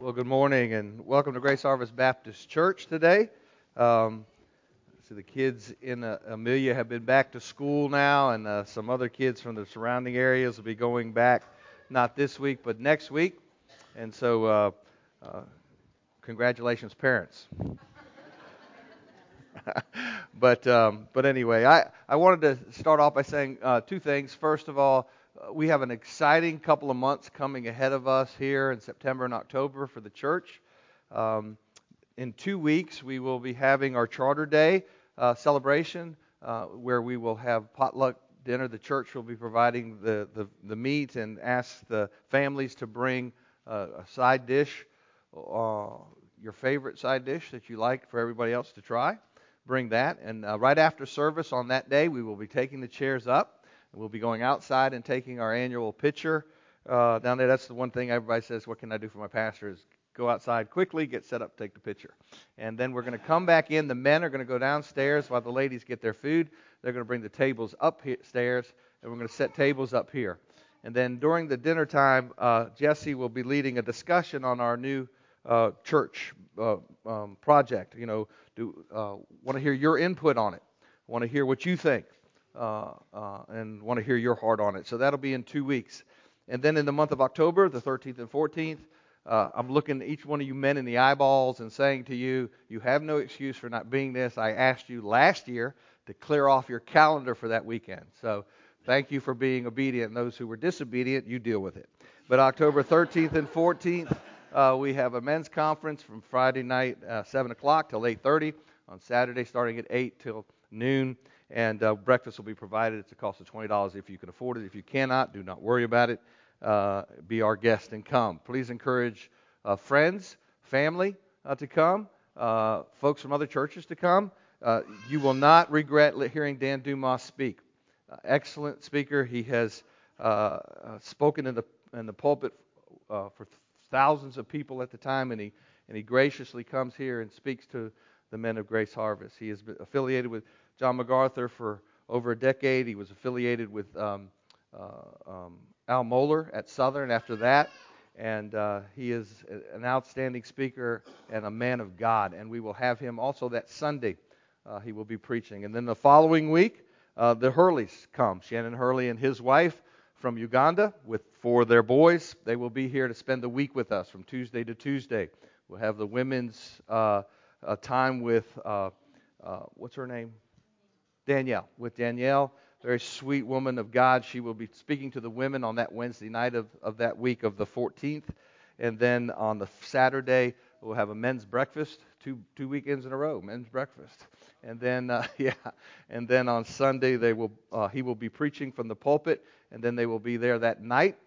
Well, good morning and welcome to Grace Harvest Baptist Church today. So the kids in Amelia have been back to school now, and some other kids from the surrounding areas will be going back not this week but next week. And so congratulations, parents. But anyway, I wanted to start off by saying two things. First of all, we have an exciting couple of months coming ahead of us here in September and October for the church. In 2 weeks, we will be having our Charter Day celebration, where we will have potluck dinner. The church will be providing the meat and ask the families to bring a side dish, your favorite side dish that you like for everybody else to try. Bring that. And right after service on that day, we will be taking the chairs up. We'll be going outside and taking our annual picture down there. That's the one thing everybody says, what can I do for my pastor, is go outside quickly, get set up, take the picture. And then we're going to come back in. The men are going to go downstairs while the ladies get their food. They're going to bring the tables upstairs, and we're going to set tables up here. And then during the dinner time, Jesse will be leading a discussion on our new church project. You know, want to hear your input on it. Want to hear what you think. And want to hear your heart on it. So that'll be in 2 weeks. And then in the month of October, the 13th and 14th, I'm looking at each one of you men in the eyeballs and saying to you, you have no excuse for not being this. I asked you last year to clear off your calendar for that weekend. So thank you for being obedient. And those who were disobedient, you deal with it. But October 13th and 14th, we have a men's conference from Friday night, 7 o'clock till 8:30. On Saturday, starting at 8 till noon. And breakfast will be provided. It's a cost of $20 if you can afford it. If you cannot, do not worry about it. Be our guest and come. Please encourage friends, family to come, folks from other churches to come. You will not regret hearing Dan Dumas speak. Excellent speaker. He has spoken in the pulpit for thousands of people at the time, and he graciously comes here and speaks to the men of Grace Harvest. He has been affiliated with John MacArthur for over a decade. He was affiliated with Al Mohler at Southern after that. And he is an outstanding speaker and a man of God. And we will have him also that Sunday. He will be preaching. And then the following week, the Hurleys come. Shannon Hurley and his wife from Uganda with 4 of their boys. They will be here to spend the week with us from Tuesday to Tuesday. We'll have the women's time with, what's her name? Danielle. With Danielle, very sweet woman of God. She will be speaking to the women on that Wednesday night of that week of the 14th. And then on the Saturday, we'll have a men's breakfast, two weekends in a row, men's breakfast. And then, and then on Sunday, he will be preaching from the pulpit, and then they will be there that night.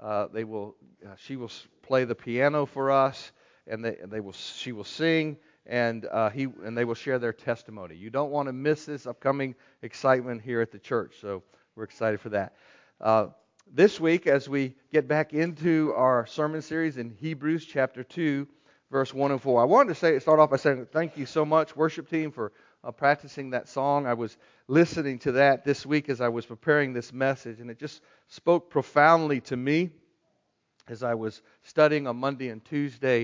She will play the piano for us, and she will sing. And they will share their testimony. You don't want to miss this upcoming excitement here at the church, so we're excited for that. This week, as we get back into our sermon series in Hebrews chapter 2, verse 1 and 4, I wanted to start off by saying thank you so much, worship team, for practicing that song. I was listening to that this week as I was preparing this message, and it just spoke profoundly to me as I was studying on Monday and Tuesday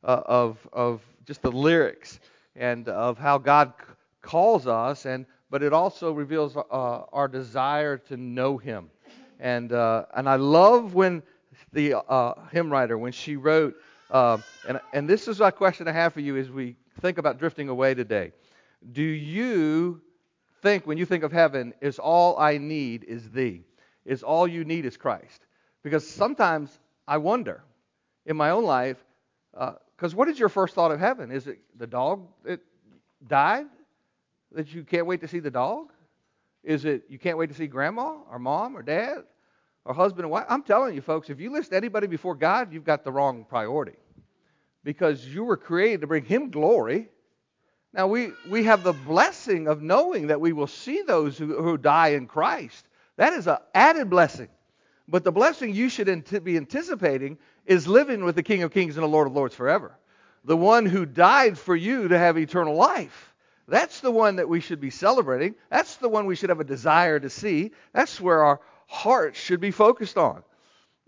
of just the lyrics and of how God calls us, but it also reveals our desire to know Him. And I love when the hymn writer, when she wrote, and this is a question I have for you as we think about drifting away today. Do you think, when you think of heaven, is all I need is Thee? Is all you need is Christ? Because sometimes I wonder in my own life, because what is your first thought of heaven? Is it the dog that died, that you can't wait to see the dog? Is it you can't wait to see grandma or mom or dad or husband and wife? I'm telling you, folks, if you list anybody before God, you've got the wrong priority. Because you were created to bring Him glory. Now, we have the blessing of knowing that we will see those who die in Christ. That is an added blessing. But the blessing you should be anticipating is living with the King of Kings and the Lord of Lords forever. The one who died for you to have eternal life. That's the one that we should be celebrating. That's the one we should have a desire to see. That's where our hearts should be focused on.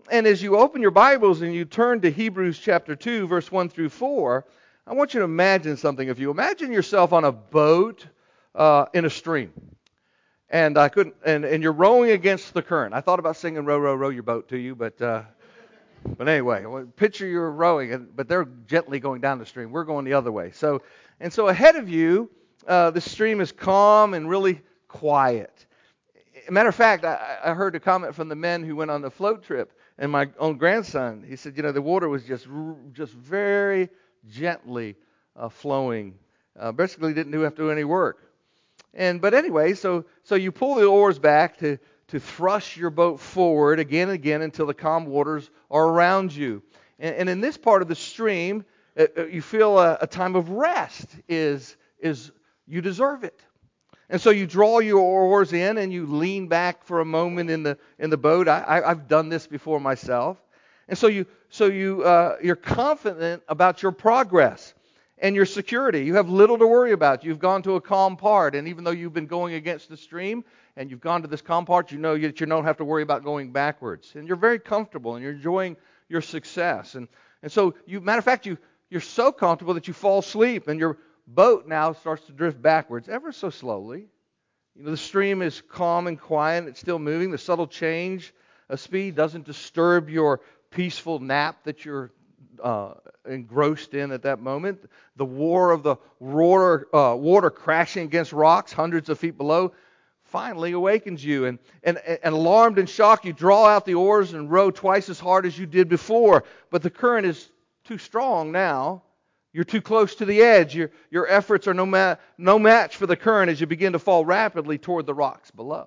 And as you open your Bibles and you turn to Hebrews chapter 2, verse 1 through 4, I want you to imagine something of you. Imagine yourself on a boat in a stream. And and you're rowing against the current. I thought about singing "Row, Row, Row Your Boat" to you, but anyway, picture you're rowing, but they're gently going down the stream. We're going the other way. So ahead of you, the stream is calm and really quiet. Matter of fact, I heard a comment from the men who went on the float trip, and my own grandson. He said, the water was just very gently flowing. Basically, didn't have to do any work. But anyway, so you pull the oars back to thrust your boat forward again and again until the calm waters are around you. And in this part of the stream, you feel a time of rest is you deserve it. And so you draw your oars in and you lean back for a moment in the boat. I've done this before myself. And so you're confident about your progress and your security. You have little to worry about. You've gone to a calm part, and even though you've been going against the stream and you've gone to this calm part, you know that you don't have to worry about going backwards. And you're very comfortable and you're enjoying your success. And so matter of fact, you're so comfortable that you fall asleep, and your boat now starts to drift backwards ever so slowly. The stream is calm and quiet. It's still moving. The subtle change of speed doesn't disturb your peaceful nap that you're engrossed in at that moment. The roar of the water crashing against rocks hundreds of feet below finally awakens you. And alarmed and shocked, you draw out the oars and row twice as hard as you did before. But the current is too strong now. You're too close to the edge. Your efforts are no match for the current as you begin to fall rapidly toward the rocks below.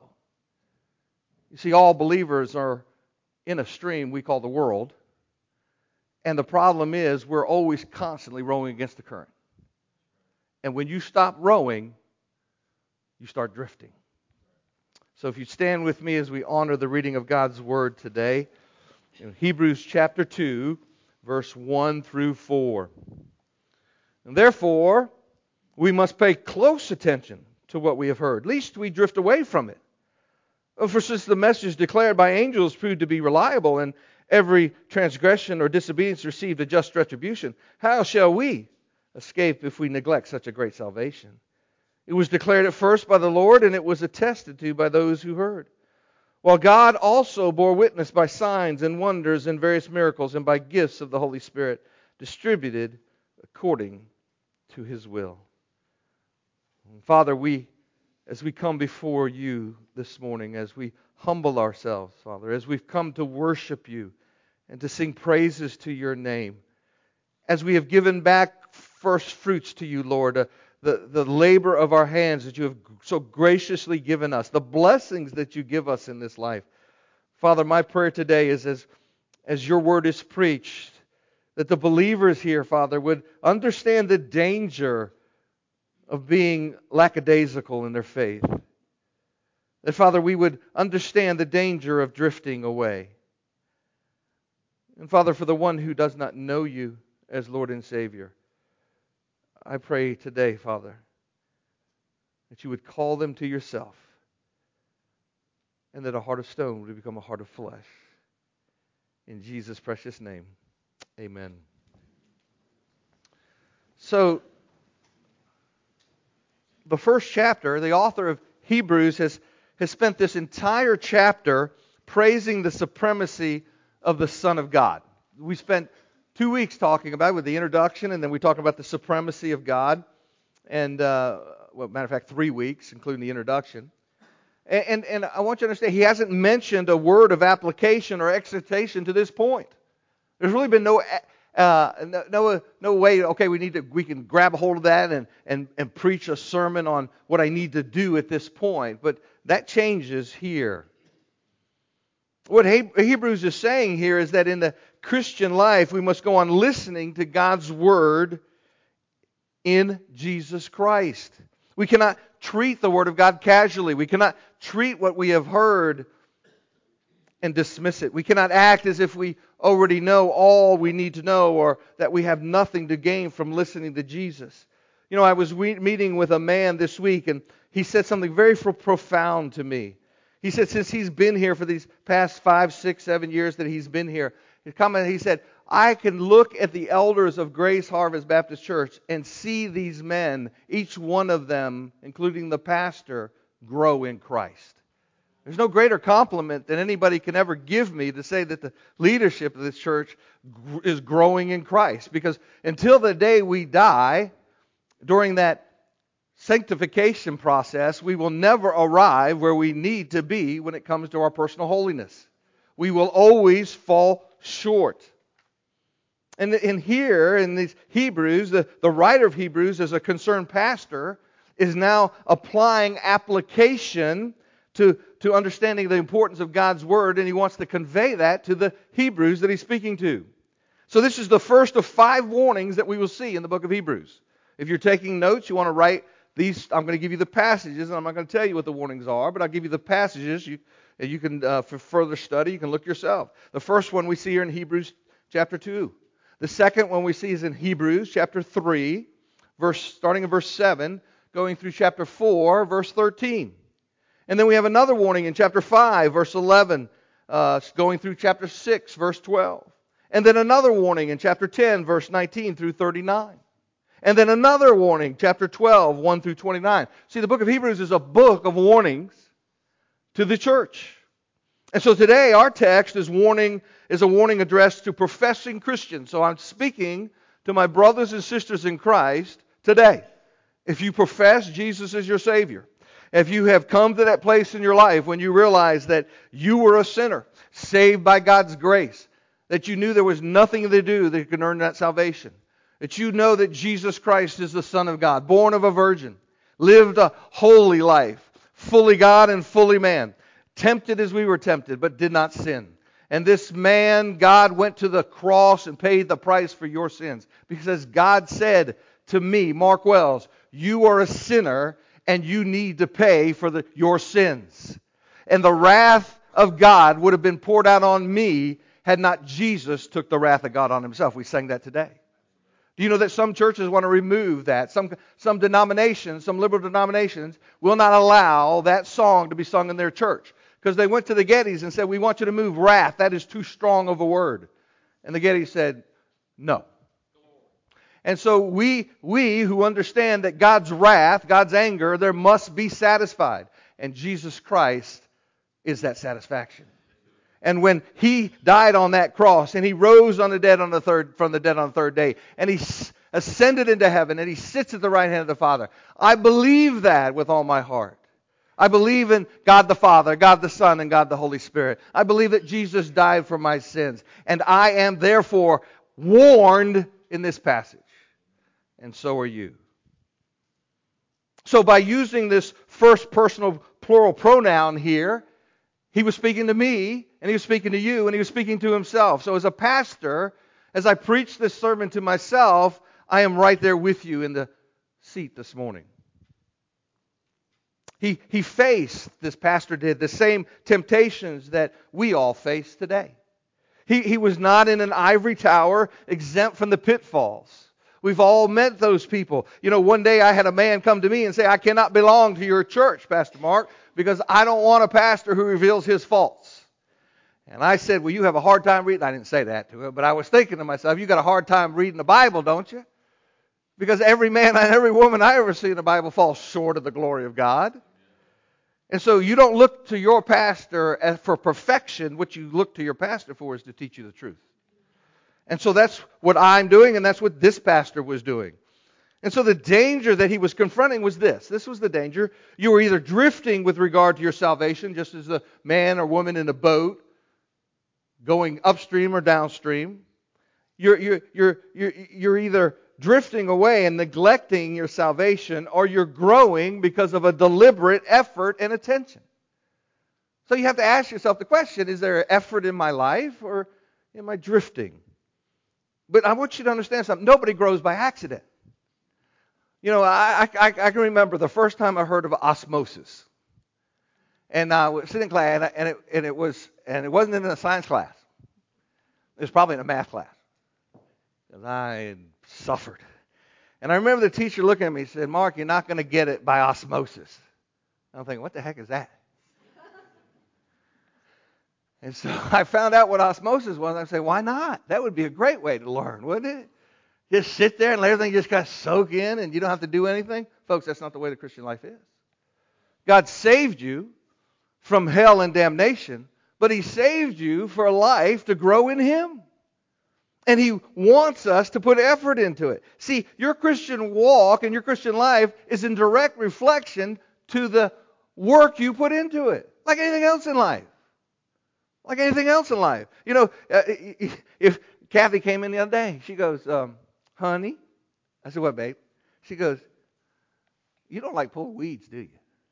You see, all believers are in a stream we call the world. And the problem is we're always constantly rowing against the current. And when you stop rowing, you start drifting. So if you stand with me as we honor the reading of God's Word today, in Hebrews chapter 2, verse 1 through 4. And therefore, we must pay close attention to what we have heard, lest we drift away from it. For since the message declared by angels proved to be reliable, and every transgression or disobedience received a just retribution, how shall we escape if we neglect such a great salvation? It was declared at first by the Lord, and it was attested to by those who heard. While God also bore witness by signs and wonders and various miracles and by gifts of the Holy Spirit, distributed according to His will. Father, as we come before you this morning, as we humble ourselves, Father, as we've come to worship you and to sing praises to your name, as we have given back first fruits to you, Lord, the labor of our hands that you have so graciously given us, the blessings that you give us in this life. Father, my prayer today is as your word is preached, that the believers here, Father, would understand the danger of being lackadaisical in their faith. That, Father, we would understand the danger of drifting away. And, Father, for the one who does not know you as Lord and Savior, I pray today, Father, that you would call them to yourself and that a heart of stone would become a heart of flesh. In Jesus' precious name, amen. So, the first chapter, the author of Hebrews has spent this entire chapter praising the supremacy of the Son of God. We spent 2 weeks talking about it with the introduction, and then we talked about the supremacy of God. And, matter of fact, 3 weeks, including the introduction. And I want you to understand, he hasn't mentioned a word of application or exhortation to this point. There's really been no way, okay, we can grab a hold of that and preach a sermon on what I need to do at this point. But that changes here. What Hebrews is saying here is that in the Christian life, we must go on listening to God's Word in Jesus Christ. We cannot treat the Word of God casually. We cannot treat what we have heard and dismiss it. We cannot act as if we already know all we need to know or that we have nothing to gain from listening to Jesus. I was meeting with a man this week, and he said something very profound to me. He said since he's been here for these past 5, 6, 7 years that he's been here, he said, I can look at the elders of Grace Harvest Baptist Church and see these men, each one of them, including the pastor, grow in Christ. There's no greater compliment than anybody can ever give me to say that the leadership of this church is growing in Christ. Because until the day we die, during that sanctification process, we will never arrive where we need to be when it comes to our personal holiness. We will always fall short. And in here, in these Hebrews, the writer of Hebrews, as a concerned pastor, is now applying application to understanding the importance of God's Word, and he wants to convey that to the Hebrews that he's speaking to. So this is the first of 5 warnings that we will see in the book of Hebrews. If you're taking notes, you want to write these. I'm going to give you the passages, and I'm not going to tell you what the warnings are, but I'll give you the passages. You can, for further study, you can look yourself. The first one we see here in Hebrews chapter 2. The second one we see is in Hebrews chapter 3, starting in verse 7, going through chapter 4, verse 13. And then we have another warning in chapter 5, verse 11, going through chapter 6, verse 12. And then another warning in chapter 10, verse 19 through 39. And then another warning, chapter 12, 1 through 29. See, the book of Hebrews is a book of warnings to the church. And so today our text is a warning addressed to professing Christians. So I'm speaking to my brothers and sisters in Christ today. If you profess Jesus as your Savior, if you have come to that place in your life when you realize that you were a sinner, saved by God's grace, that you knew there was nothing to do that could earn that salvation, that you know that Jesus Christ is the Son of God, born of a virgin, lived a holy life, fully God and fully man, tempted as we were tempted, but did not sin. And this man, God, went to the cross and paid the price for your sins. Because God said to me, Mark Wells, you are a sinner and you need to pay for your sins. And the wrath of God would have been poured out on me had not Jesus took the wrath of God on himself. We sang that today. Do you know that some churches want to remove that? Some denominations, some liberal denominations, will not allow that song to be sung in their church. Because they went to the Gettys and said, we want you to move wrath. That is too strong of a word. And the Gettys said, no. And so we who understand that God's wrath, God's anger, there must be satisfied. And Jesus Christ is that satisfaction. And when He died on that cross, and He rose from the dead on the third day, and He ascended into heaven, and He sits at the right hand of the Father, I believe that with all my heart. I believe in God the Father, God the Son, and God the Holy Spirit. I believe that Jesus died for my sins. And I am therefore warned in this passage. And so are you. So by using this first personal plural pronoun here, he was speaking to me, and he was speaking to you, and he was speaking to himself. So as a pastor, as I preach this sermon to myself, I am right there with you in the seat this morning. He faced, this pastor did, the same temptations that we all face today. He was not in an ivory tower exempt from the pitfalls. We've all met those people. You know, one day I had a man come to me and say, I cannot belong to your church, Pastor Mark, because I don't want a pastor who reveals his faults. And I said, well, you have a hard time reading. I didn't say that to him, but I was thinking to myself, you got a hard time reading the Bible, don't you? Because every man and every woman I ever see in the Bible falls short of the glory of God. And so you don't look to your pastor for perfection. What you look to your pastor for is to teach you the truth. And so that's what I'm doing, and that's what this pastor was doing. And so the danger that he was confronting was this. This was the danger. You were either drifting with regard to your salvation, just as a man or woman in a boat, going upstream or downstream. You're either drifting away and neglecting your salvation, or you're growing because of a deliberate effort and attention. So you have to ask yourself the question, is there effort in my life, or am I drifting? But I want you to understand something. Nobody grows by accident. You know, I can remember the first time I heard of osmosis. And I was sitting in class, and it wasn't in a science class. It was probably in a math class. Because I had suffered. And I remember the teacher looking at me and said, Mark, you're not going to get it by osmosis. I'm thinking, what the heck is that? And so I found out what osmosis was. I say, why not? That would be a great way to learn, wouldn't it? Just sit there and let everything just kind of soak in and you don't have to do anything. Folks, that's not the way the Christian life is. God saved you from hell and damnation, but He saved you for a life to grow in Him. And He wants us to put effort into it. See, your Christian walk and your Christian life is in direct reflection to the work you put into it. Like anything else in life. Like anything else in life. You know, if Kathy came in the other day, she goes, honey, I said, what, babe? She goes, you don't like pulling weeds, do you?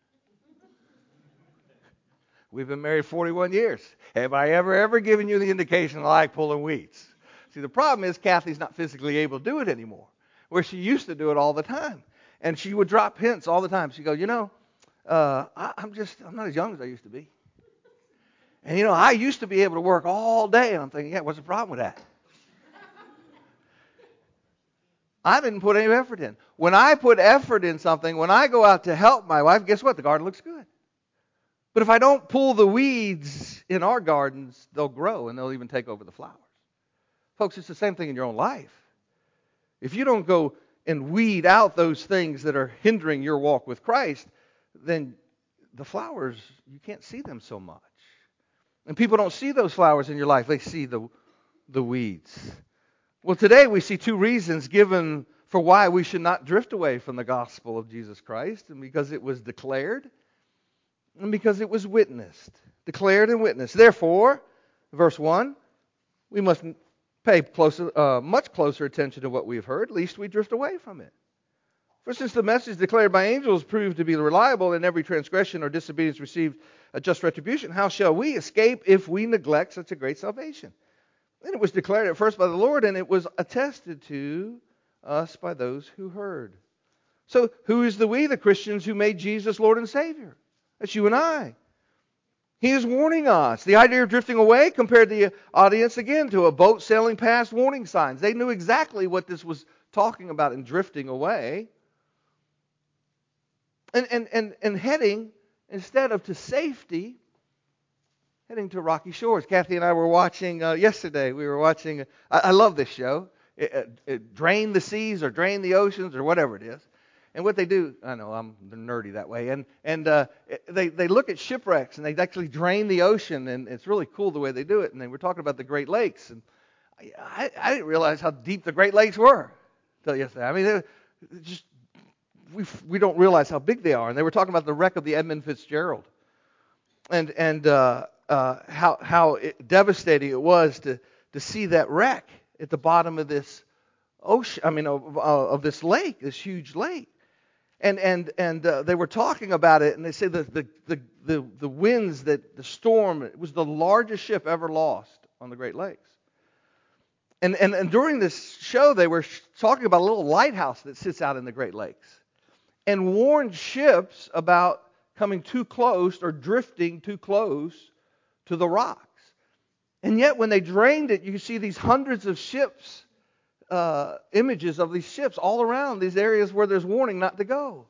We've been married 41 years. Have I ever given you the indication I like pulling weeds? See, the problem is Kathy's not physically able to do it anymore, where she used to do it all the time. And she would drop hints all the time. She'd go, you know, I'm not as young as I used to be. And, you know, I used to be able to work all day. And I'm thinking, yeah, what's the problem with that? I didn't put any effort in. When I put effort in something, when I go out to help my wife, guess what? The garden looks good. But if I don't pull the weeds in our gardens, they'll grow and they'll even take over the flowers. Folks, it's the same thing in your own life. If you don't go and weed out those things that are hindering your walk with Christ, then the flowers, you can't see them so much. And people don't see those flowers in your life. They see the weeds. Well, today we see two reasons given for why we should not drift away from the gospel of Jesus Christ. And because it was declared and because it was witnessed. Declared and witnessed. Therefore, verse 1, we must pay much closer attention to what we've heard, lest we drift away from it. For since the message declared by angels proved to be reliable, and every transgression or disobedience received a just retribution, how shall we escape if we neglect such a great salvation? And it was declared at first by the Lord, and it was attested to us by those who heard. So who is the we, the Christians who made Jesus Lord and Savior? That's you and I. He is warning us. The idea of drifting away compared the audience again to a boat sailing past warning signs. They knew exactly what this was talking about in drifting away. And heading, instead of to safety, heading to rocky shores. Kathy and I were watching yesterday. We were watching, I love this show, Drain the Seas or Drain the Oceans or whatever it is. And what they do, I know I'm nerdy that way, and they look at shipwrecks and they actually drain the ocean, and it's really cool the way they do it. And they were talking about the Great Lakes, and I didn't realize how deep the Great Lakes were until yesterday. I mean, just we don't realize how big they are. And they were talking about the wreck of the Edmund Fitzgerald, and how devastating it was to see that wreck at the bottom of this ocean. I mean, of this lake, this huge lake. And they were talking about it, and they say the winds, the storm, it was the largest ship ever lost on the Great Lakes. And during this show, they were talking about a little lighthouse that sits out in the Great Lakes, and warned ships about coming too close or drifting too close to the rocks. And yet, when they drained it, you see these hundreds of ships. Images of these ships all around these areas where there's warning not to go.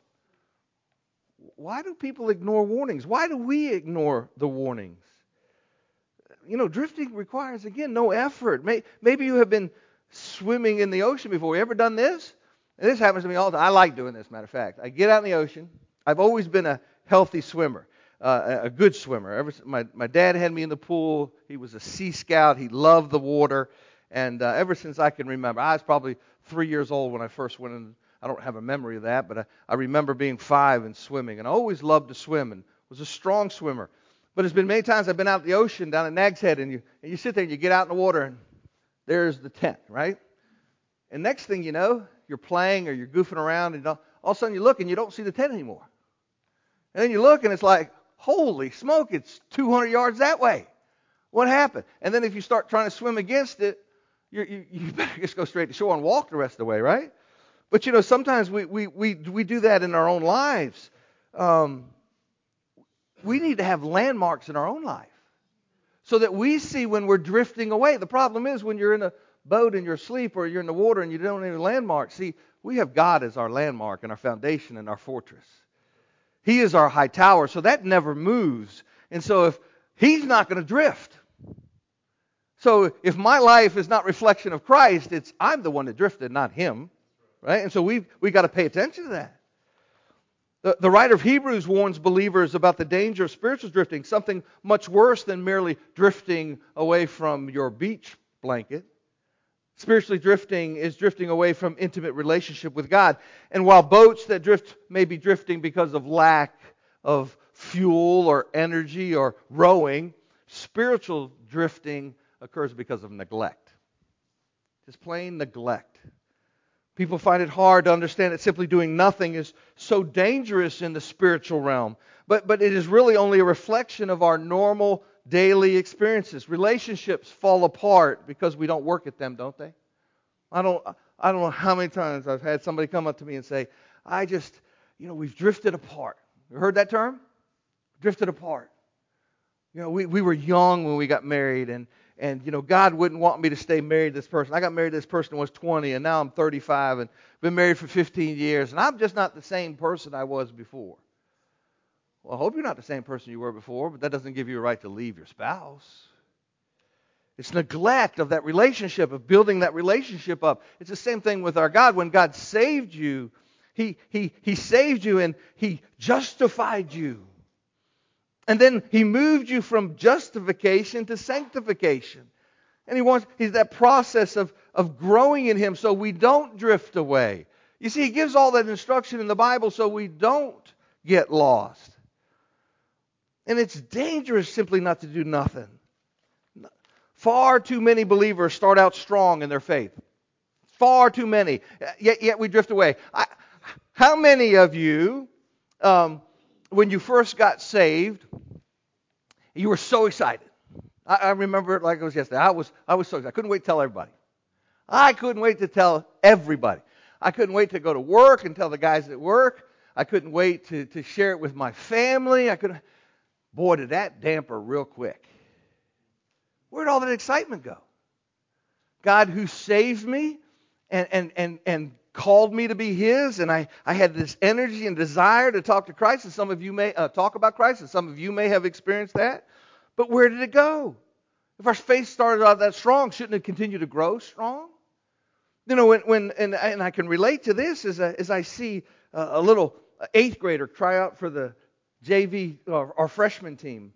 Why do people ignore warnings? Why do we ignore the warnings? You know, drifting requires, again, no effort. Maybe you have been swimming in the ocean before. You ever done this? And this happens to me all the time. I like doing this, matter of fact. I get out in the ocean. I've always been a healthy swimmer, a good swimmer. My dad had me in the pool. He was a Sea Scout. He loved the water. And ever since I can remember, I was probably 3 years old when I first went in. I don't have a memory of that, but I remember being 5 and swimming. And I always loved to swim and was a strong swimmer. But it's been many times I've been out in the ocean down at Nag's Head, and you sit there and you get out in the water, and there's the tent, right? And next thing you know, you're playing or you're goofing around, and all of a sudden you look and you don't see the tent anymore. And then you look and it's like, holy smoke, it's 200 yards that way. What happened? And then if you start trying to swim against it, you better just go straight to shore and walk the rest of the way, right? But, you know, sometimes we do that in our own lives. We need to have landmarks in our own life so that we see when we're drifting away. The problem is when you're in a boat and you're asleep or you're in the water and you don't have a landmark. See, we have God as our landmark and our foundation and our fortress. He is our high tower, so that never moves. And so if He's not going to drift, So if my life is not reflection of Christ, I'm the one that drifted, not him. Right? And so we got to pay attention to that. The writer of Hebrews warns believers about the danger of spiritual drifting, something much worse than merely drifting away from your beach blanket. Spiritually drifting is drifting away from intimate relationship with God. And while boats that drift may be drifting because of lack of fuel or energy or rowing, spiritual drifting occurs because of neglect. Just plain neglect. People find it hard to understand that simply doing nothing is so dangerous in the spiritual realm. But it is really only a reflection of our normal daily experiences. Relationships fall apart because we don't work at them, don't they? I don't know how many times I've had somebody come up to me and say, we've drifted apart. You heard that term? Drifted apart. We were young when we got married, and God wouldn't want me to stay married to this person. I got married to this person when I was 20, and now I'm 35, and been married for 15 years, and I'm just not the same person I was before. Well, I hope you're not the same person you were before, but that doesn't give you a right to leave your spouse. It's neglect of that relationship, of building that relationship up. It's the same thing with our God. When God saved you, He saved you and He justified you. And then He moved you from justification to sanctification. And He's that process of growing in Him so we don't drift away. You see, He gives all that instruction in the Bible so we don't get lost. And it's dangerous simply not to do nothing. Far too many believers start out strong in their faith. Far too many. Yet we drift away. How many of you, when you first got saved, you were so excited? I remember it like it was yesterday. I was so excited. I couldn't wait to tell everybody. I couldn't wait to tell everybody. I couldn't wait to go to work and tell the guys at work. I couldn't wait to share it with my family. Boy, did that damper real quick. Where'd all that excitement go? God who saved me and called me to be His, and I had this energy and desire to talk to Christ, and some of you may talk about Christ, and some of you may have experienced that. But where did it go? If our faith started out that strong, shouldn't it continue to grow strong? And I can relate to this as I see a little 8th grader try out for the JV or freshman team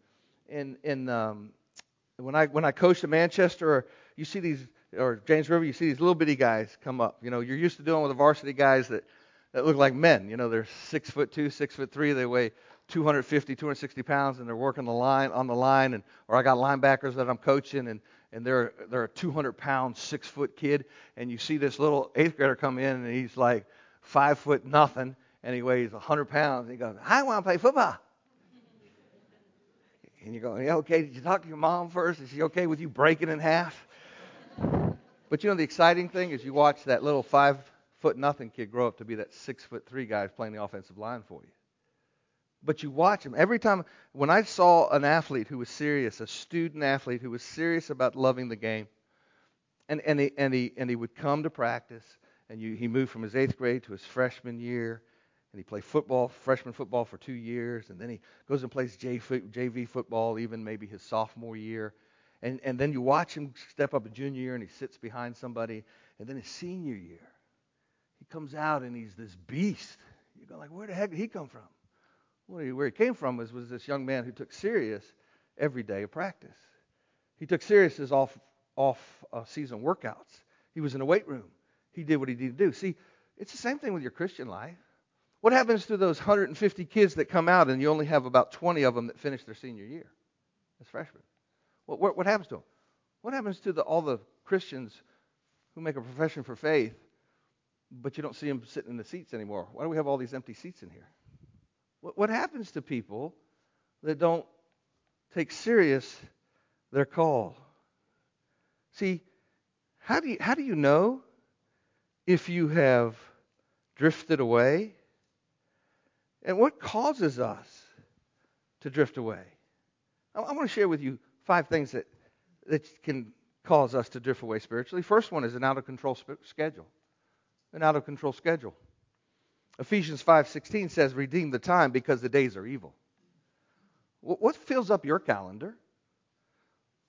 when I coached at Manchester, you see these, or James River, you see these little bitty guys come up. You're used to dealing with the varsity guys that look like men. They're 6'2", 6'3", they weigh 250, 260 pounds, and they're working on the line. Or I got linebackers that I'm coaching, and they're a 200-pound, 6-foot kid. And you see this little 8th grader come in, and he's like 5 foot nothing, and he weighs 100 pounds. And he goes, I want to play football. And you go, yeah, okay, did you talk to your mom first? Is she okay with you breaking in half? But the exciting thing is you watch that little 5 foot nothing kid grow up to be that 6'3" guy playing the offensive line for you. But you watch him. Every time, when I saw an athlete who was serious, a student athlete who was serious about loving the game, and he would come to practice, and he moved from his 8th grade to his freshman year, and he played freshman football for 2 years, and then he goes and plays JV football, even maybe his sophomore year. And then you watch him step up a junior year, and he sits behind somebody. And then his senior year, he comes out, and he's this beast. You go like, where the heck did he come from? Well, where he came from was this young man who took serious every day of practice. He took serious his off-season workouts. He was in the weight room. He did what he needed to do. See, it's the same thing with your Christian life. What happens to those 150 kids that come out and you only have about 20 of them that finish their senior year as freshmen? What happens to them? What happens to all the Christians who make a profession for faith, but you don't see them sitting in the seats anymore? Why do we have all these empty seats in here? What happens to people that don't take serious their call? See, how do you know if you have drifted away? And what causes us to drift away? I want to share with you 5 things that can cause us to drift away spiritually. First one is an out-of-control schedule. An out-of-control schedule. Ephesians 5:16 says, redeem the time because the days are evil. What fills up your calendar?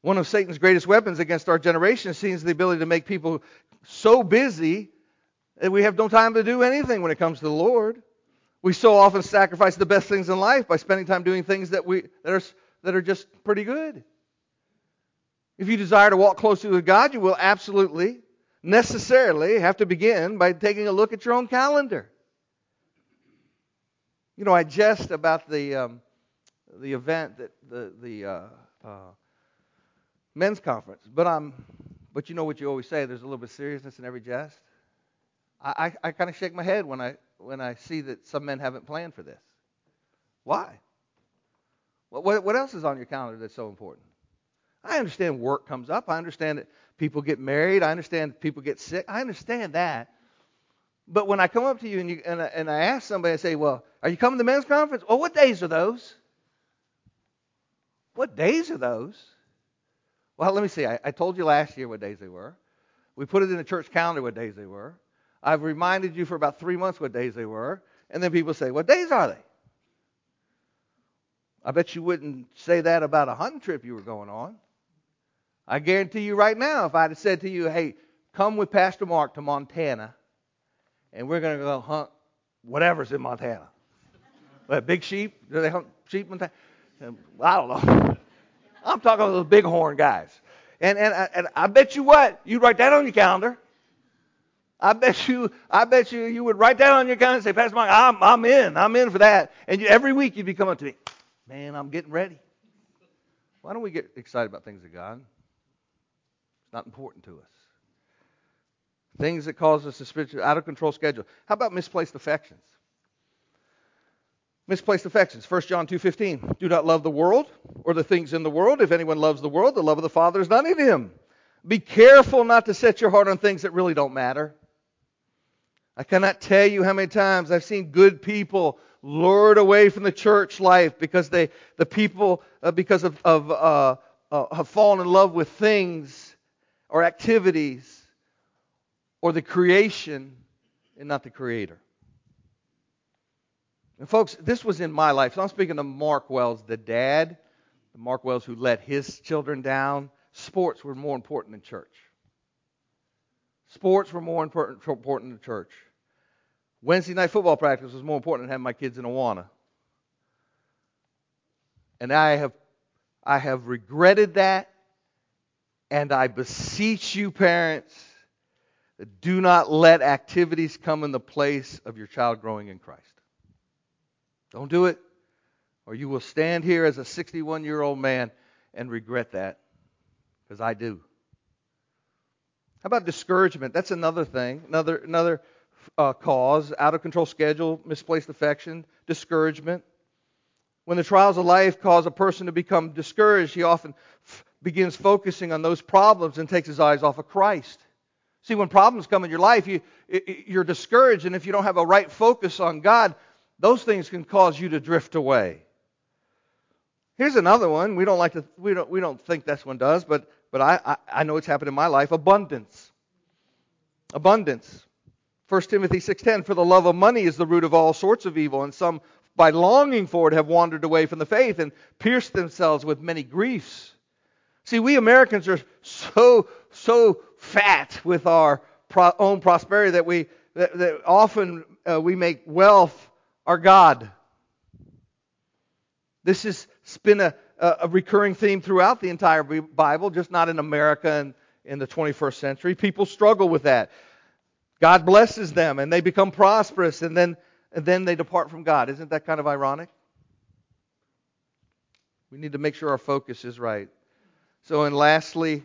One of Satan's greatest weapons against our generation seems the ability to make people so busy that we have no time to do anything when it comes to the Lord. We so often sacrifice the best things in life by spending time doing things that are just pretty good. If you desire to walk closely with God, you will absolutely, necessarily have to begin by taking a look at your own calendar. You know, I jest about the event that the men's conference, but you know what you always say. There's a little bit of seriousness in every jest. I kind of shake my head when I see that some men haven't planned for this. Why? What else is on your calendar that's so important? I understand work comes up. I understand that people get married. I understand people get sick. I understand that. But when I come up to you and I ask somebody, I say, well, are you coming to the men's conference? Well, what days are those? What days are those? Well, let me see. I told you last year what days they were. We put it in the church calendar what days they were. I've reminded you for about 3 months what days they were. And then people say, what days are they? I bet you wouldn't say that about a hunting trip you were going on. I guarantee you right now, if I'd have said to you, hey, come with Pastor Mark to Montana, and we're going to go hunt whatever's in Montana. What, big sheep? Do they hunt sheep in Montana? I don't know. I'm talking to those bighorn guys. And I bet you what, you'd write that on your calendar. I bet you would write that on your calendar and say, Pastor Mark, I'm in for that. And every week you'd be coming to me, man, I'm getting ready. Why don't we get excited about things of God? It's not important to us. Things that cause us a spiritual out of control schedule. How about misplaced affections? Misplaced affections. 1 John 2:15. Do not love the world or the things in the world. If anyone loves the world, the love of the Father is not in him. Be careful not to set your heart on things that really don't matter. I cannot tell you how many times I've seen good people lured away from the church life because have fallen in love with things or activities or the creation and not the Creator. And folks, this was in my life. So I'm speaking of Mark Wells, the dad, Mark Wells who let his children down. Sports were more important than church. Sports were more important than church. Wednesday night football practice was more important than having my kids in Awana. And I have regretted that. And I beseech you, parents, do not let activities come in the place of your child growing in Christ. Don't do it, or you will stand here as a 61-year-old man and regret that, because I do. How about discouragement? That's another thing, another cause, out of control schedule, misplaced affection, discouragement. When the trials of life cause a person to become discouraged, he often begins focusing on those problems and takes his eyes off of Christ. See, when problems come in your life, you're discouraged, and if you don't have a right focus on God, those things can cause you to drift away. Here's another one. We don't think this one does, but I know it's happened in my life. Abundance. 1 Timothy 6:10, for the love of money is the root of all sorts of evil, and some by longing for it have wandered away from the faith and pierced themselves with many griefs. See, we Americans are so fat with our own prosperity that often we make wealth our God. This has been a recurring theme throughout the entire Bible, just not in America and in the 21st century. People struggle with that. God blesses them and they become prosperous, and then they depart from God. Isn't that kind of ironic? We need to make sure our focus is right. So, and lastly,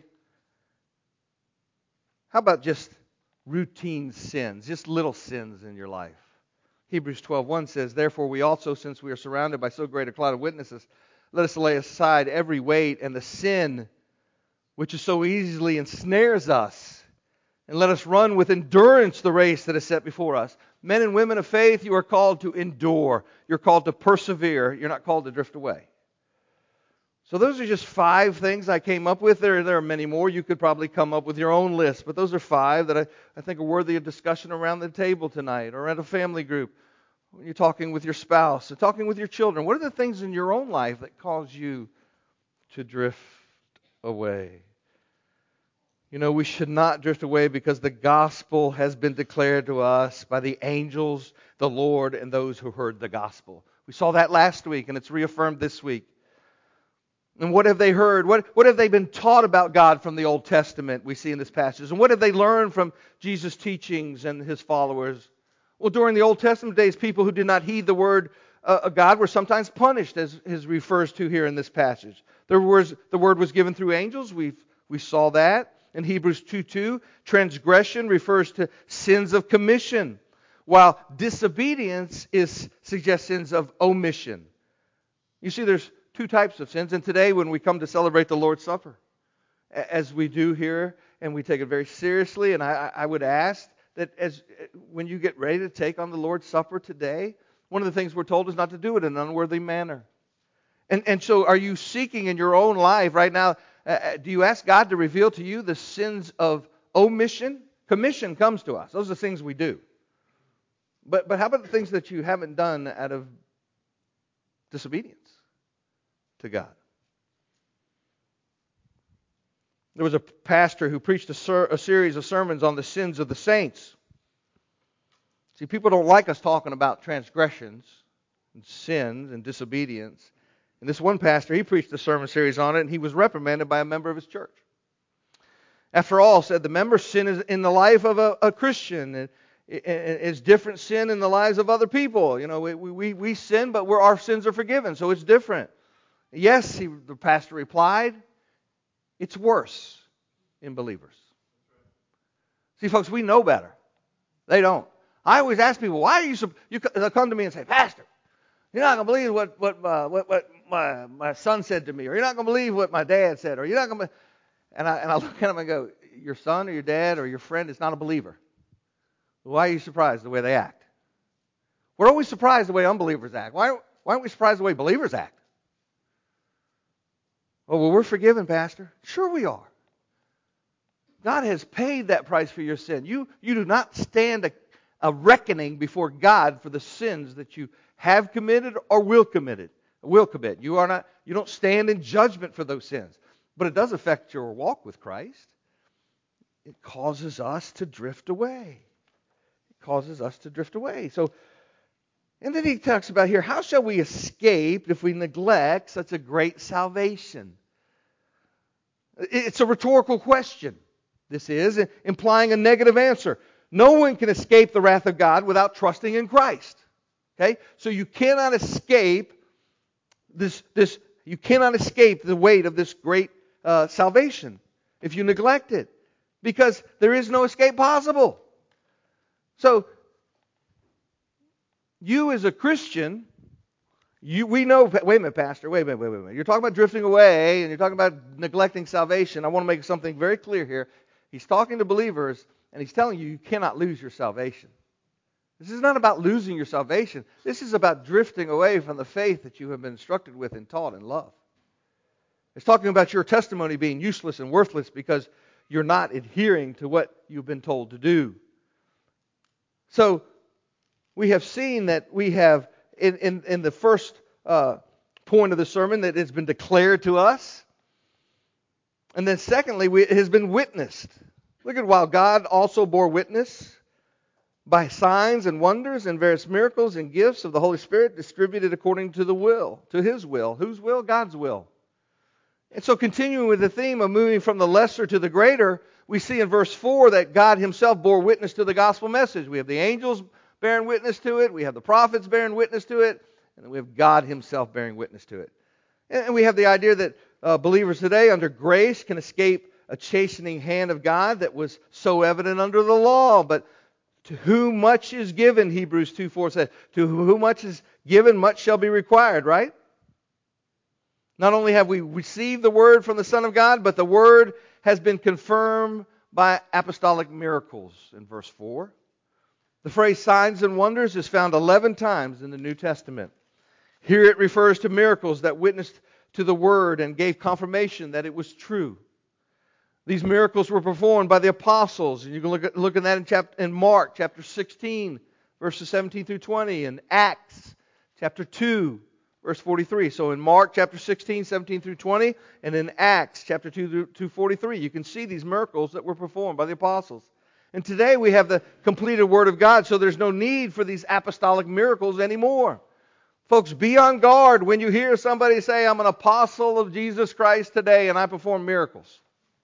how about just routine sins, just little sins in your life? Hebrews 12:1 says, therefore we also, since we are surrounded by so great a cloud of witnesses, let us lay aside every weight and the sin which is so easily ensnares us, and let us run with endurance the race that is set before us. Men and women of faith, you are called to endure. You're called to persevere. You're not called to drift away. So those are just 5 things I came up with. There are many more. You could probably come up with your own list, but those are 5 that I think are worthy of discussion around the table tonight or at a family group. When you're talking with your spouse or talking with your children, what are the things in your own life that cause you to drift away. You know, we should not drift away because the gospel has been declared to us by the angels, the Lord, and those who heard the gospel. We saw that last week, and it's reaffirmed this week. And what have they heard? What have they been taught about God from the Old Testament, we see in this passage? And what have they learned from Jesus' teachings and His followers? Well, during the Old Testament days, people who did not heed the word of God were sometimes punished, as refers to here in this passage. The word was given through angels. We saw that. In Hebrews 2:2, transgression refers to sins of commission, while disobedience suggests sins of omission. You see, there's two types of sins. And today, when we come to celebrate the Lord's Supper, as we do here, and we take it very seriously, and I would ask that when you get ready to take on the Lord's Supper today, one of the things we're told is not to do it in an unworthy manner. And so are you seeking in your own life right now, do you ask God to reveal to you the sins of omission? Commission comes to us. Those are things we do. But how about the things that you haven't done out of disobedience to God? There was a pastor who preached a series of sermons on the sins of the saints. See, people don't like us talking about transgressions and sins and disobedience. And this one pastor, he preached a sermon series on it, and he was reprimanded by a member of his church. After all, said the member's sin is in the life of a Christian, and it's different sin in the lives of other people. You know, we sin, but our sins are forgiven, so it's different. Yes, the pastor replied, it's worse in believers. See, folks, we know better. They don't. I always ask people, why are they'll come to me and say, Pastor, you're not going to believe what my son said to me, or you're not going to believe what my dad said, or you're not going to. And I look at him and go, your son or your dad or your friend is not a believer. Why are you surprised the way they act? We're always surprised the way unbelievers act. Why aren't we surprised the way believers act? Oh, well, we're forgiven, Pastor. Sure we are. God has paid that price for your sin. You do not stand a reckoning before God for the sins that you have committed or will commit. You don't stand in judgment for those sins. But it does affect your walk with Christ. It causes us to drift away. So, and then he talks about here, how shall we escape if we neglect such a great salvation? It's a rhetorical question. This is implying a negative answer. No one can escape the wrath of God without trusting in Christ. Okay? So you cannot escape you cannot escape the weight of this great salvation if you neglect it, because there is no escape possible. So you as a Christian, we know, wait a minute, Pastor, wait a minute. You're talking about drifting away and you're talking about neglecting salvation. I want to make something very clear here. He's talking to believers and he's telling you cannot lose your salvation. This is not about losing your salvation. This is about drifting away from the faith that you have been instructed with and taught and loved. It's talking about your testimony being useless and worthless because you're not adhering to what you've been told to do. So we have seen that we have, in the first point of the sermon, that it's been declared to us. And then secondly, it has been witnessed. Look at, while God also bore witness by signs and wonders and various miracles and gifts of the Holy Spirit distributed according to His will. Whose will? God's will. And so continuing with the theme of moving from the lesser to the greater, we see in verse 4 that God Himself bore witness to the gospel message. We have the angels bearing witness to it, we have the prophets bearing witness to it, and we have God Himself bearing witness to it. And we have the idea that believers today under grace can escape a chastening hand of God that was so evident under the law. But to whom much is given, Hebrews 2:4 says, to whom much is given, much shall be required, right? Not only have we received the word from the Son of God, but the word has been confirmed by apostolic miracles in verse 4. The phrase signs and wonders is found 11 times in the New Testament. Here it refers to miracles that witnessed to the word and gave confirmation that it was true. These miracles were performed by the apostles, and you can look at that in Mark chapter 16, verses 17 through 20, and Acts chapter 2, verse 43. So in Mark chapter 16, 17 through 20, and in Acts chapter 2 to 43, you can see these miracles that were performed by the apostles. And today we have the completed Word of God, so there's no need for these apostolic miracles anymore. Folks, be on guard when you hear somebody say, I'm an apostle of Jesus Christ today and I perform miracles.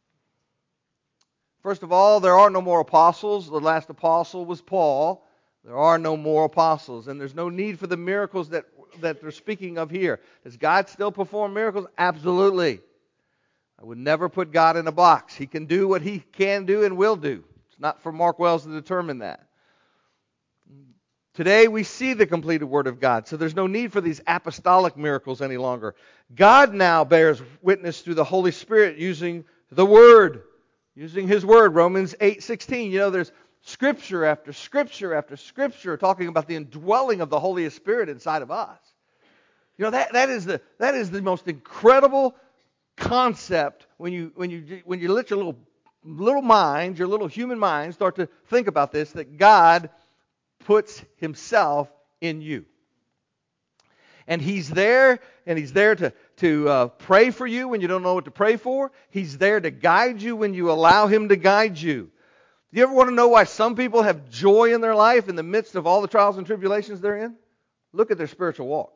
First of all, there are no more apostles. The last apostle was Paul. There are no more apostles, and there's no need for the miracles that they're speaking of here. Does God still perform miracles? Absolutely. I would never put God in a box. He can do what He can do and will do. It's not for Mark Wells to determine that. Today we see the completed Word of God, so there's no need for these apostolic miracles any longer. God now bears witness through the Holy Spirit using the Word, using His Word. Romans 8:16. You know, there's Scripture after Scripture after Scripture talking about the indwelling of the Holy Spirit inside of us. You know, that is the most incredible concept when you let your little mind, your little human mind, start to think about this, that God puts Himself in you. And He's there to pray for you when you don't know what to pray for. He's there to guide you when you allow Him to guide you. Do you ever want to know why some people have joy in their life in the midst of all the trials and tribulations they're in? Look at their spiritual walk.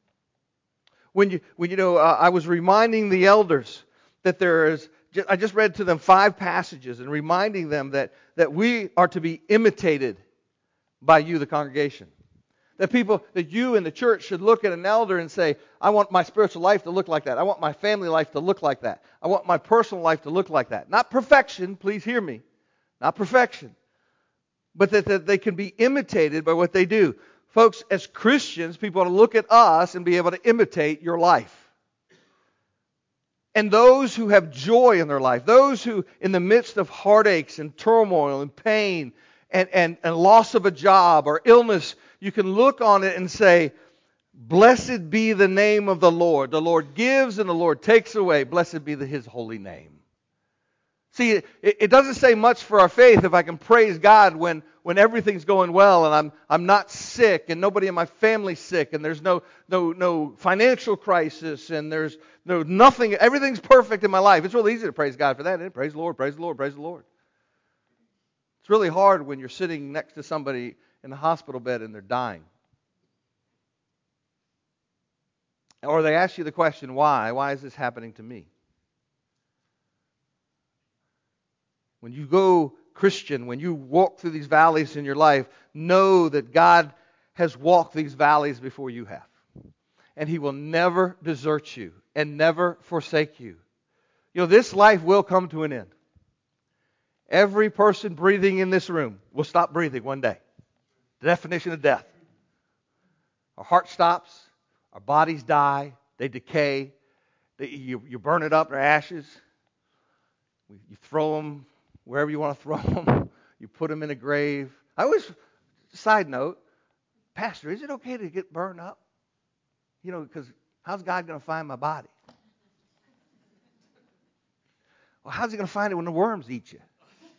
I was reminding the elders that I just read to them 5 passages and reminding them that we are to be imitated by you, the congregation. That you in the church should look at an elder and say, I want my spiritual life to look like that. I want my family life to look like that. I want my personal life to look like that. Not perfection, please hear me. Not perfection. But that they can be imitated by what they do. Folks, as Christians, people ought to look at us and be able to imitate your life. And those who have joy in their life, those who in the midst of heartaches and turmoil and pain and loss of a job or illness, you can look on it and say, blessed be the name of the Lord. The Lord gives and the Lord takes away. Blessed be His holy name. See, it doesn't say much for our faith if I can praise God when everything's going well and I'm not sick and nobody in my family's sick and there's no financial crisis and there's nothing. Everything's perfect in my life. It's really easy to praise God for that, isn't it? Praise the Lord, praise the Lord, praise the Lord. It's really hard when you're sitting next to somebody in the hospital bed and they're dying. Or they ask you the question, why? Why is this happening to me? When you go Christian, when you walk through these valleys in your life, know that God has walked these valleys before you have. And He will never desert you and never forsake you. You know, this life will come to an end. Every person breathing in this room will stop breathing one day. The definition of death. Our heart stops. Our bodies die. They decay. You burn it up, they're ashes. You throw them wherever you want to throw them. You put them in a grave. Side note, Pastor, is it okay to get burned up? You know, because how's God going to find my body? Well, how's He going to find it when the worms eat you?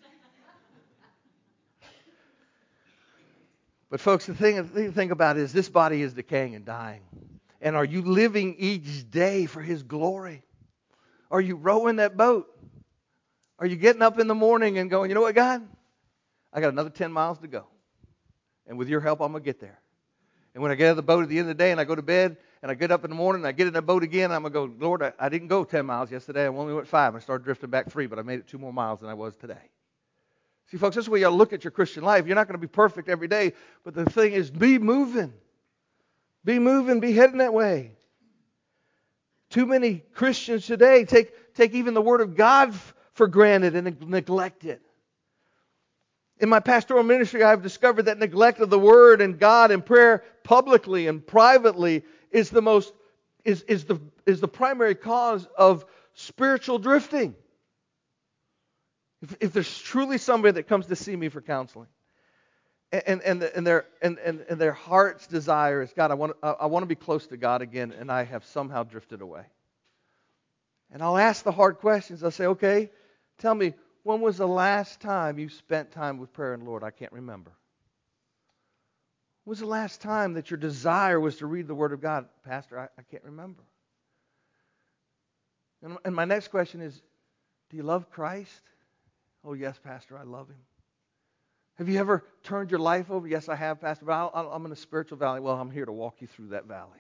But folks, the thing to think about is this body is decaying and dying. And are you living each day for His glory? Are you rowing that boat? Are you getting up in the morning and going, you know what, God? I got another 10 miles to go. And with your help, I'm going to get there. And when I get out of the boat at the end of the day and I go to bed and I get up in the morning and I get in the boat again, I'm going to go, Lord, I didn't go 10 miles yesterday. I only went 5. I started drifting back 3, but I made it 2 more miles than I was today. See, folks, this is the way you look at your Christian life. You're not going to be perfect every day, but the thing is, be moving. Be moving, be heading that way. Too many Christians today take even the Word of God for granted and neglect it. In my pastoral ministry, I've discovered that neglect of the Word and God and prayer publicly and privately is the primary cause of spiritual drifting. If there's truly somebody that comes to see me for counseling, and their heart's desire is, God, I want to be close to God again, and I have somehow drifted away. And I'll ask the hard questions. I'll say, okay, tell me, when was the last time you spent time with prayer and Lord? I can't remember. When was the last time that your desire was to read the Word of God? Pastor, I can't remember. And my next question is, do you love Christ? Oh, yes, Pastor, I love Him. Have you ever turned your life over? Yes, I have, Pastor, but I'm in a spiritual valley. Well, I'm here to walk you through that valley.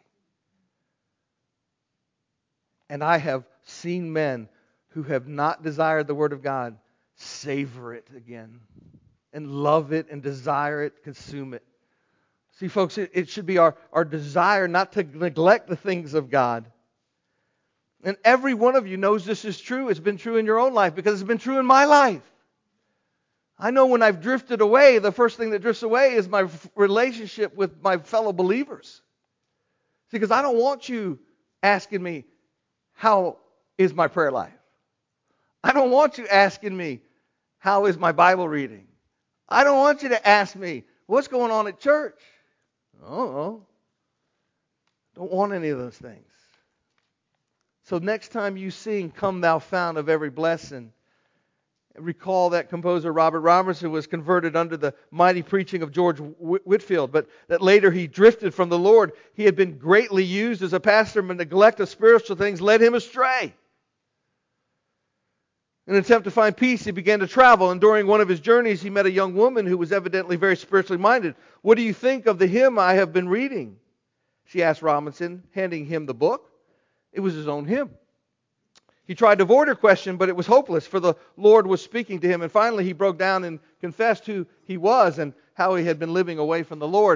And I have seen men who have not desired the Word of God savor it again and love it and desire it, consume it. See, folks, it should be our desire not to neglect the things of God. And every one of you knows this is true. It's been true in your own life because it's been true in my life. I know when I've drifted away, the first thing that drifts away is my relationship with my fellow believers. See, because I don't want you asking me, how is my prayer life? I don't want you asking me, how is my Bible reading? I don't want you to ask me, what's going on at church? Don't want any of those things. So next time you sing, Come Thou Fount of Every Blessing, recall that composer Robert Robertson was converted under the mighty preaching of George Whitefield, but that later he drifted from the Lord. He had been greatly used as a pastor, but neglect of spiritual things led him astray. In an attempt to find peace, he began to travel, and during one of his journeys, he met a young woman who was evidently very spiritually minded. What do you think of the hymn I have been reading? She asked Robinson, handing him the book. It was his own hymn. He tried to avoid her question, but it was hopeless, for the Lord was speaking to him. And finally, he broke down and confessed who he was and how he had been living away from the Lord.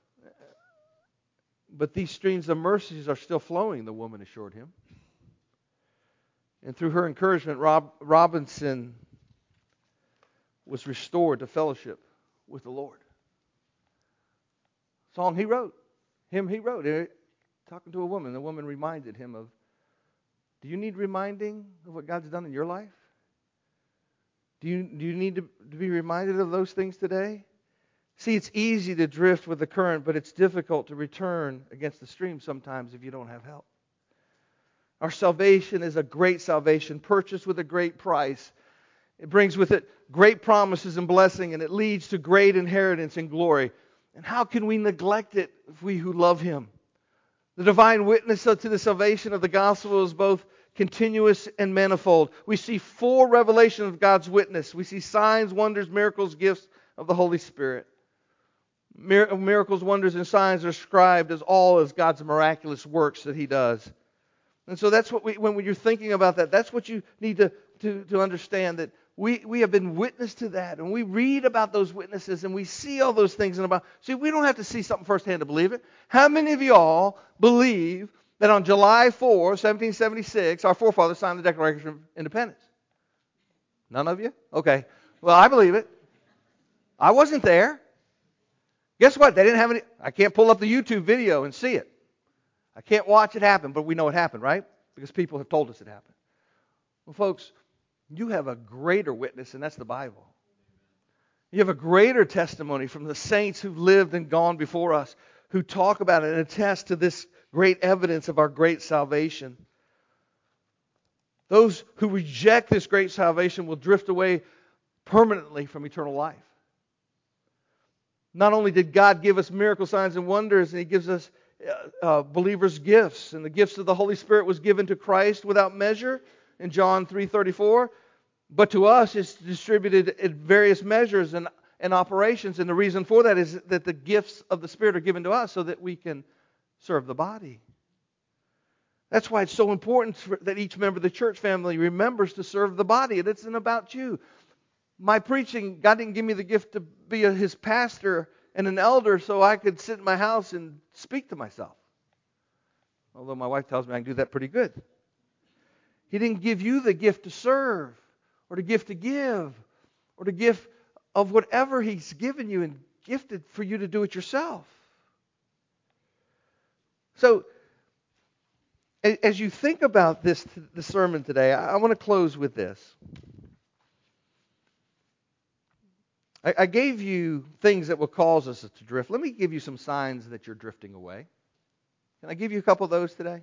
But these streams of mercies are still flowing, the woman assured him. And through her encouragement, Robinson was restored to fellowship with the Lord. Song he wrote, hymn he wrote, talking to a woman. The woman reminded him of, do you need reminding of what God's done in your life? Do you need to be reminded of those things today? See, it's easy to drift with the current, but it's difficult to return against the stream sometimes if you don't have help. Our salvation is a great salvation, purchased with a great price. It brings with it great promises and blessing, and it leads to great inheritance and glory. And how can we neglect it if we who love Him? The divine witness to the salvation of the gospel is both continuous and manifold. We see full revelation of God's witness. We see signs, wonders, miracles, gifts of the Holy Spirit. Miracles, wonders, and signs are described as all as God's miraculous works that He does. And so that's what when you're thinking about that, that's what you need to understand, that we have been witness to that. And we read about those witnesses and we see all those things. See, we don't have to see something firsthand to believe it. How many of y'all believe that on July 4, 1776, our forefathers signed the Declaration of Independence? None of you? Okay. Well, I believe it. I wasn't there. Guess what? They didn't have any. I can't pull up the YouTube video and see it. I can't watch it happen, but we know it happened, right? Because people have told us it happened. Well, folks, you have a greater witness, and that's the Bible. You have a greater testimony from the saints who've lived and gone before us, who talk about it and attest to this great evidence of our great salvation. Those who reject this great salvation will drift away permanently from eternal life. Not only did God give us miracle signs and wonders, and He gives us believers' gifts, and the gifts of the Holy Spirit was given to Christ without measure in John 3:34, but to us it's distributed in various measures and operations, and the reason for that is that the gifts of the Spirit are given to us so that we can serve the body. That's why it's so important that each member of the church family remembers to serve the body, and it isn't about you. My preaching, God didn't give me the gift to be His pastor and an elder so I could sit in my house and speak to myself. Although my wife tells me I can do that pretty good. He didn't give you the gift to serve, or the gift to give, or the gift of whatever He's given you and gifted for you to do it yourself. So, as you think about the sermon today, I want to close with this. I gave you things that will cause us to drift. Let me give you some signs that you're drifting away. Can I give you a couple of those today?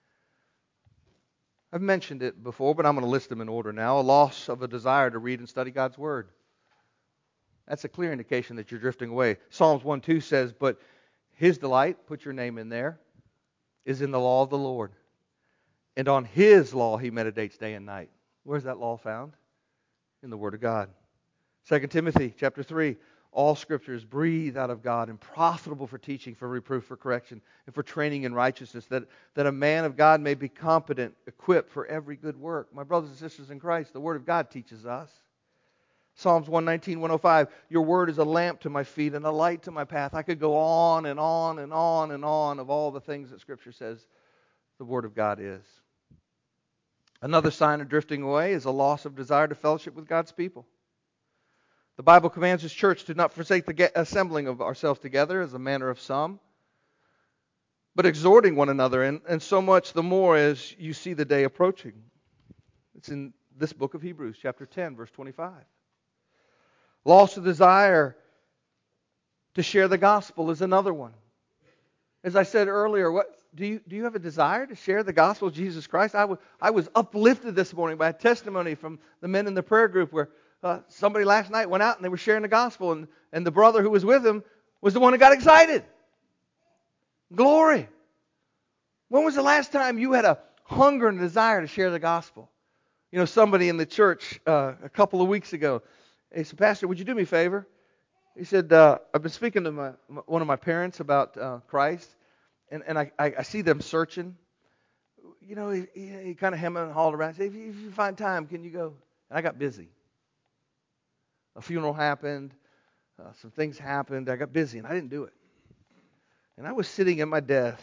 I've mentioned it before, but I'm going to list them in order now. A loss of a desire to read and study God's Word. That's a clear indication that you're drifting away. Psalms 1:2 says, but his delight, put your name in there, is in the law of the Lord. And on his law he meditates day and night. Where's that law found? In the Word of God. 2 Timothy chapter 3, all Scripture is breathed out of God and profitable for teaching, for reproof, for correction, and for training in righteousness, that a man of God may be competent, equipped for every good work. My brothers and sisters in Christ, the Word of God teaches us. Psalms 119, 105, your word is a lamp to my feet and a light to my path. I could go on and on and on and on of all the things that Scripture says the Word of God is. Another sign of drifting away is a loss of desire to fellowship with God's people. The Bible commands His church to not forsake the assembling of ourselves together as a manner of some, but exhorting one another, and so much the more as you see the day approaching. It's in this book of Hebrews, chapter 10, verse 25. Loss of desire to share the gospel is another one. As I said earlier, do you have a desire to share the gospel of Jesus Christ? I was uplifted this morning by a testimony from the men in the prayer group where somebody last night went out and they were sharing the gospel, and the brother who was with him was the one who got excited. Glory. When was the last time you had a hunger and a desire to share the gospel? You know, somebody in the church a couple of weeks ago, he said, Pastor, would you do me a favor? He said, I've been speaking to one of my parents about Christ, and I see them searching. You know, he kind of hemming and hawing around. He said, if you find time, can you go? And I got busy. A funeral happened. Some things happened. I got busy, and I didn't do it. And I was sitting at my desk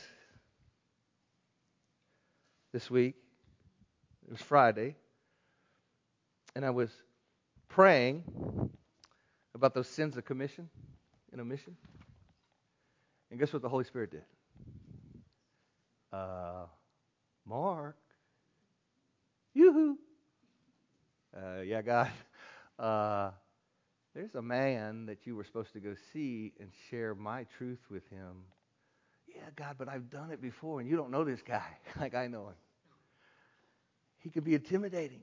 this week. It was Friday. And I was praying about those sins of commission and omission. And guess what the Holy Spirit did? Mark. Yoo-hoo. Yeah, God. There's a man that you were supposed to go see and share my truth with him. Yeah, God, but I've done it before, and you don't know this guy like I know him. He could be intimidating.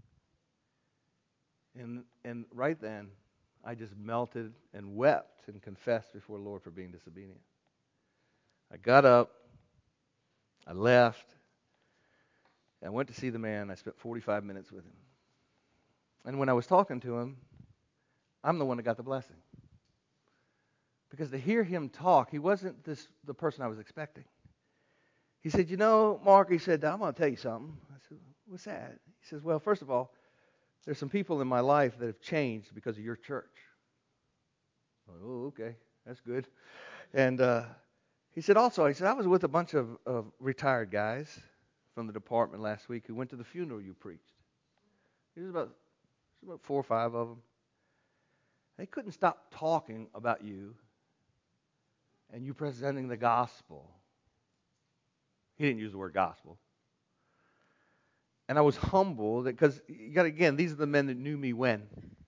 And right then, I just melted and wept and confessed before the Lord for being disobedient. I got up, I left, and I went to see the man. I spent 45 minutes with him. And when I was talking to him, I'm the one that got the blessing. Because to hear him talk, he wasn't the person I was expecting. He said, you know, Mark, he said, I'm going to tell you something. I said, what's that? He says, well, first of all, there's some people in my life that have changed because of your church. Oh, okay, that's good. And he said, also, I was with a bunch of retired guys from the department last week who went to the funeral you preached. There was about 4 or 5 of them. They couldn't stop talking about you and you presenting the gospel. He didn't use the word gospel. And I was humbled because, again, these are the men that knew me when.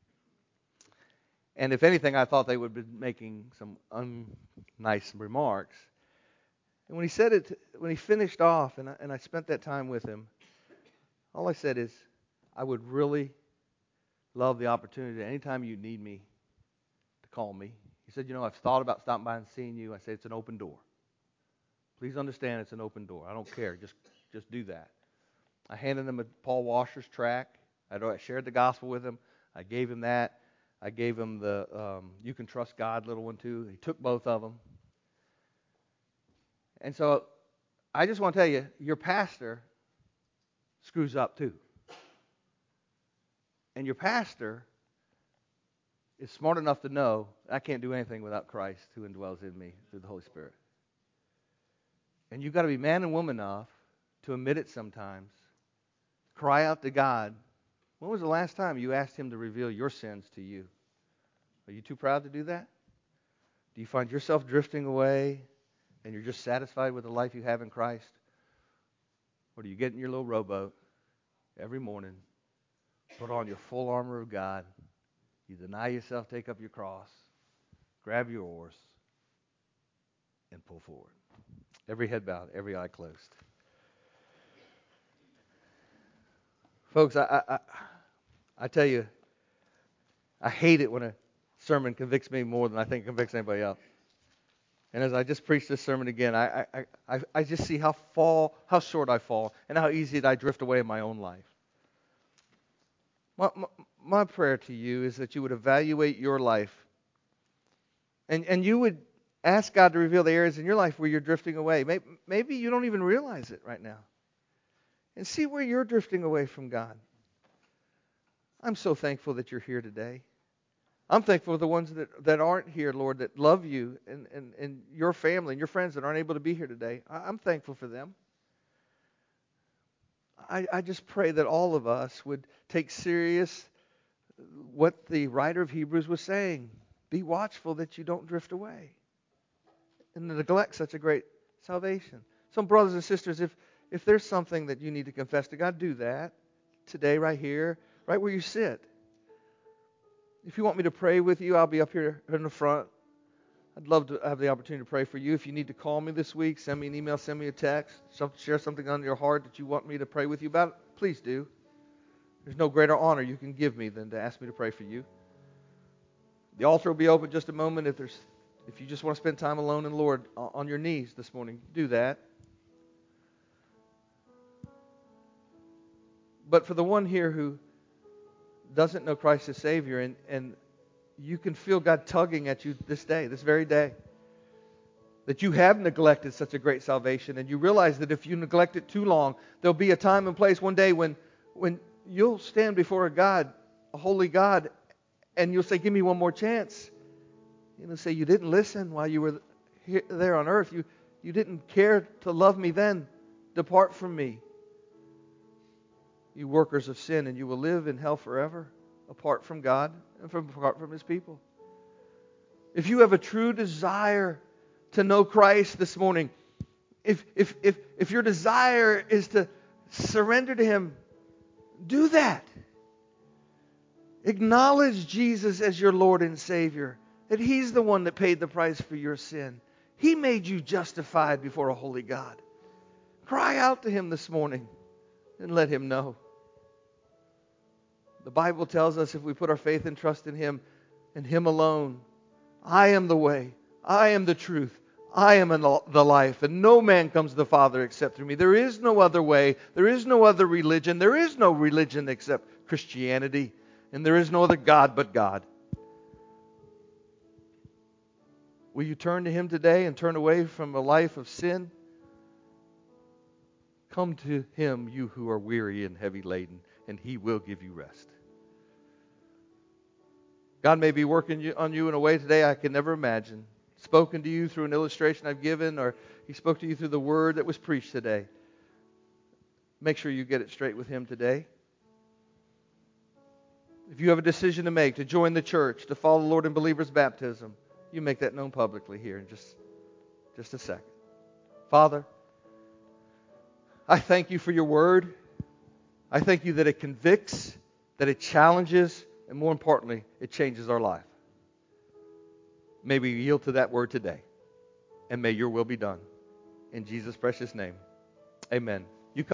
And if anything, I thought they would be making some unnice remarks. And when he said it, when he finished off, and I spent that time with him, all I said is, I would really love the opportunity, anytime you need me, to call me. He said, you know, I've thought about stopping by and seeing you. I said, it's an open door. Please understand it's an open door. I don't care. Just do that. I handed him a Paul Washer's tract. I shared the gospel with him. I gave him that. I gave him the You Can Trust God little one too. He took both of them. And so I just want to tell you, your pastor screws up too. And your pastor is smart enough to know I can't do anything without Christ who indwells in me through the Holy Spirit. And you've got to be man and woman enough to admit it sometimes. Cry out to God. When was the last time you asked Him to reveal your sins to you? Are you too proud to do that? Do you find yourself drifting away and you're just satisfied with the life you have in Christ? Or do you get in your little rowboat every morning, put on your full armor of God, you deny yourself, take up your cross, grab your oars, and pull forward? Every head bowed, every eye closed. Folks, I tell you, I hate it when sermon convicts me more than I think it convicts anybody else. And as I just preached this sermon again, I just see how short I fall, and how easy I drift away in my own life. My prayer to you is that you would evaluate your life, and you would ask God to reveal the areas in your life where you're drifting away. Maybe you don't even realize it right now. And see where you're drifting away from God. I'm so thankful that you're here today. I'm thankful for the ones that aren't here, Lord, that love you, and your family and your friends that aren't able to be here today. I'm thankful for them. I just pray that all of us would take serious what the writer of Hebrews was saying. Be watchful that you don't drift away and neglect such a great salvation. So, brothers and sisters, if there's something that you need to confess to God, do that today, right here, right where you sit. If you want me to pray with you, I'll be up here in the front. I'd love to have the opportunity to pray for you. If you need to call me this week, send me an email, send me a text, share something on your heart that you want me to pray with you about, please do. There's no greater honor you can give me than to ask me to pray for you. The altar will be open just a moment. If you just want to spend time alone in the Lord on your knees this morning, do that. But for the one here who doesn't know Christ as Savior, and you can feel God tugging at you this day, this very day, that you have neglected such a great salvation, and you realize that if you neglect it too long, there'll be a time and place one day when you'll stand before a God, a holy God, and you'll say, give me one more chance. And he'll say, you didn't listen while you were there on earth. You didn't care to love me then. Depart from me, you workers of sin, and you will live in hell forever, apart from God and apart from His people. If you have a true desire to know Christ this morning, if your desire is to surrender to Him, do that. Acknowledge Jesus as your Lord and Savior, that He's the one that paid the price for your sin. He made you justified before a holy God. Cry out to Him this morning and let Him know. The Bible tells us if we put our faith and trust in Him and Him alone, I am the way, I am the truth, I am the life, and no man comes to the Father except through me. There is no other way, there is no other religion, there is no religion except Christianity, and there is no other God but God. Will you turn to Him today and turn away from a life of sin? Come to Him, you who are weary and heavy laden, and He will give you rest. God may be working on you in a way today I can never imagine. Spoken to you through an illustration I've given, or He spoke to you through the word that was preached today. Make sure you get it straight with Him today. If you have a decision to make to join the church, to follow the Lord in believer's baptism, you make that known publicly here in just a second. Father, I thank You for Your word. I thank You that it convicts, that it challenges, and more importantly, it changes our life. May we yield to that word today, and may Your will be done. In Jesus' precious name, amen.